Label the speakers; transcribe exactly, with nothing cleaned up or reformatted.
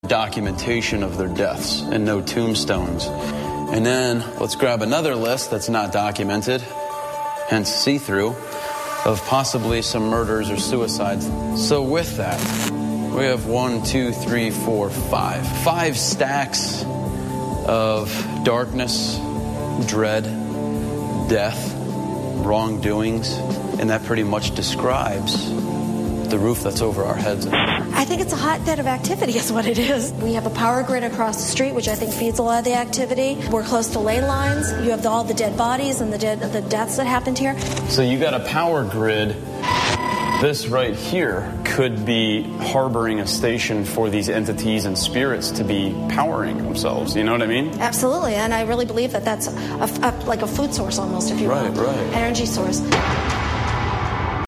Speaker 1: documentation of their deaths and no tombstones. And then let's grab another list that's not documented, hence see-through, of possibly some murders or suicides. So with that, we have one, two, three, four, five. Five stacks of darkness, dread, death, wrongdoings, and that pretty much describes the roof that's over our heads.
Speaker 2: I think it's a hotbed of activity is what it is. We have a power grid across the street, which I think feeds a lot of the activity. We're close to ley lines. You have the, all the dead bodies and the dead, the deaths that happened here.
Speaker 1: So you got a power grid. This right here could be harboring a station for these entities and spirits to be powering themselves. You know what I mean?
Speaker 2: Absolutely, and I really believe that that's a, a, like a food source almost, if you
Speaker 1: right,
Speaker 2: will.
Speaker 1: Right, right.
Speaker 2: Energy source.